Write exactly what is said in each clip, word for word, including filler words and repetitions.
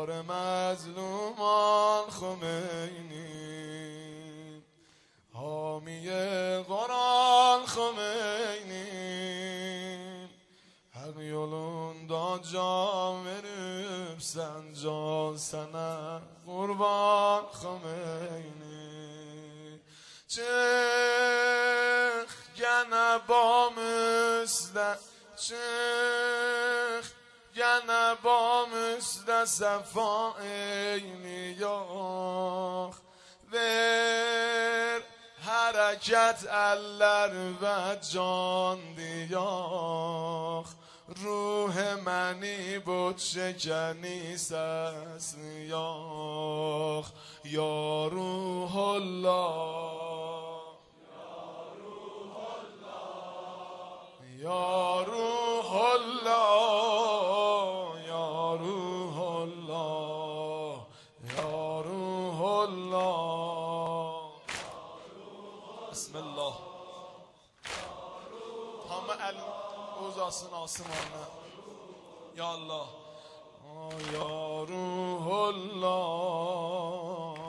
یار مظلومان خمینی، حامی قرآن خمینی، حق yolunda can verip sen can sana kurban Xomeyni. Çık gene bamüzde, çık gene bamüzde sefa eyni yok. Ver hareket eller ve can diyor. روح منی بود شکنی سسنیاخ یا روح الله یا روح الله یا روح الله یا روح الله. بسم الله. همه uzasın asmanına ya Allah. Ya Ruhullah.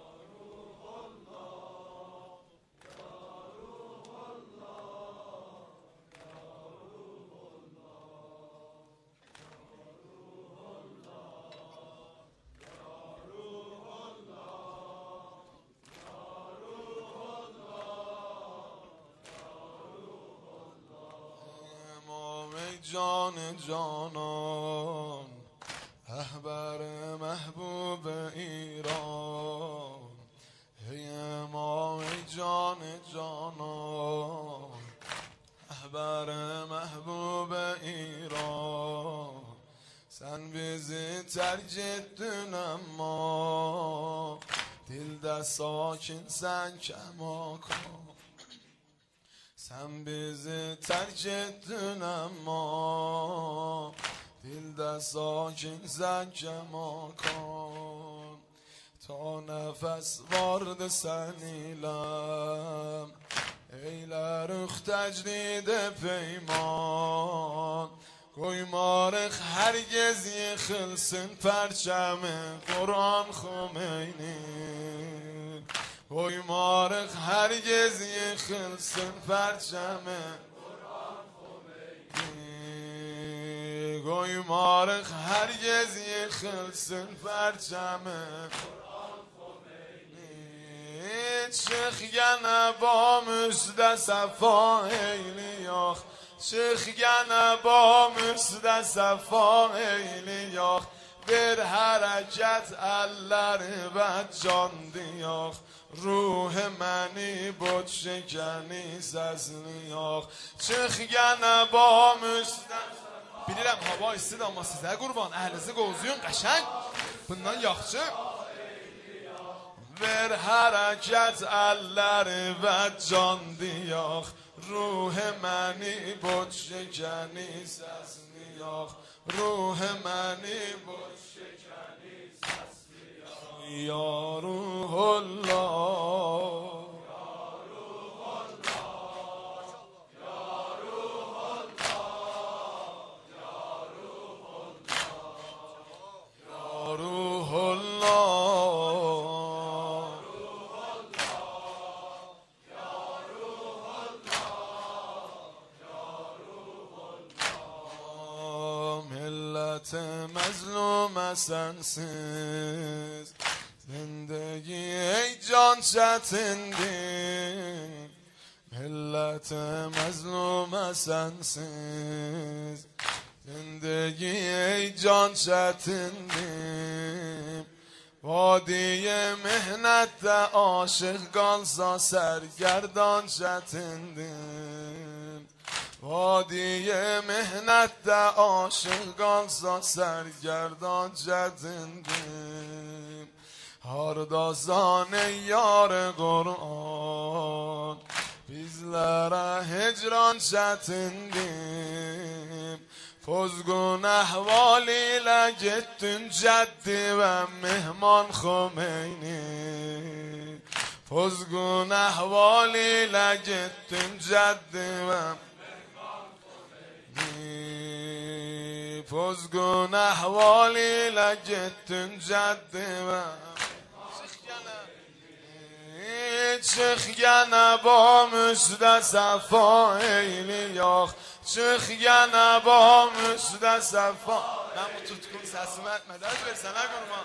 جان جانان رهبر محبوب ایران، ای امام جان جانان رهبر محبوب ایران. Sen bizi tercih ettin ama dilde sakinsen kemakan. Sen bizi tercih ettin ama dilde sakinsen kemakan. Ta nefes vardı sen ilem, eyler ühtecnide peyman. Koymarıq herkes yıkılsın perçemi Kur'an Xomeyni. Koymarıq herkes yıkılsın perçemi Kur'an Xomeyni. Koymarıq herkes yıkılsın perçemi Kur'an Xomeyni. Çık gene bamüzde sefa eyli yok. Çık gene bamüzde sefa eyli yok. Bir hareket elleri ve can diyor. روح منی بود شکنی سزنی yok. Çık gene bamüzden. Bilirəm hava istidir amma sizə qurban əhlizi qozuyun qəşəng. Bundan yaxşı. Ver hareket elleri ve can diyor. روح منی بود شکنی سزنی yok. روح منی بود شکنی سزنی yok. یا روح الله مظلوم sensiz zindagi ey can çetindir. Millet mazlum sensiz zindagi ey can çetindir. Vadiye mihnette aşık kalsa sergerdan çetindir. Vadiye mihnette aşık kalsa sergerdan çetindir. Hardasan ey yar Kur'an, bizlere hicran çetindir. Pozgun ehval ile gittin ceddi ve mihman Xomeyni. Pozgun ehval ile gittin ceddi ve پزگون احوالی لگتون جدی و چخگنه با مشده صفا ایلی یاخ چخگنه با مشده صفا نمو tutkun sesime medad versene kurban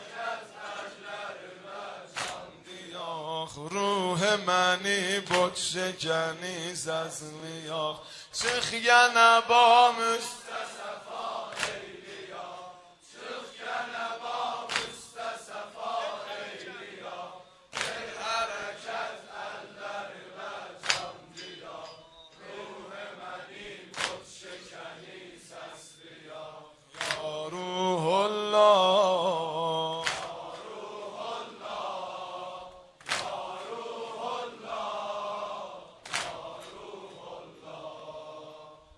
یاخ روح منی بود شکنی سسلی یاخ چخگنه با مشده صفا